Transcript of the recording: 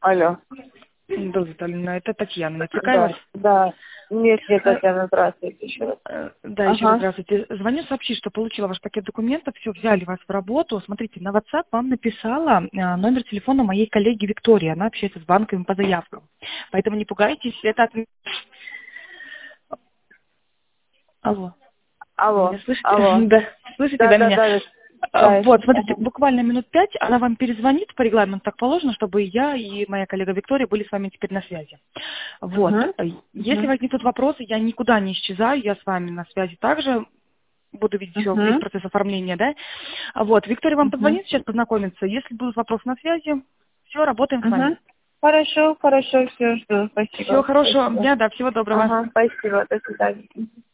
Алло. Добрый, Татьяна, это Татьяна. Отвлекаю вас? Да. Нет, Татьяна, здравствуйте еще раз. Да, еще раз здравствуйте. Звоню сообщить, что получила ваш пакет документов, все, взяли вас в работу. Смотрите, на WhatsApp вам написала номер телефона моей коллеги Виктории. Она общается с банками по заявкам. Поэтому не пугайтесь, это от... Алло. Алло. Меня слышите? Алло. Да, слышите, Да, да, да, меня? да. Да. Вот, смотрите, буквально минут 5 она вам перезвонит, по регламенту так положено, чтобы я и моя коллега Виктория были с вами теперь на связи. Вот. Если возникнут вопросы, я никуда не исчезаю, я с вами на связи также. Буду видеть все, весь процесс оформления, да? Вот, Виктория вам позвонит сейчас познакомиться. Если будут вопросы на связи, все, работаем с вами. Хорошо, все, жду. Спасибо. Всего хорошего дня, да, всего доброго. Спасибо, до свидания.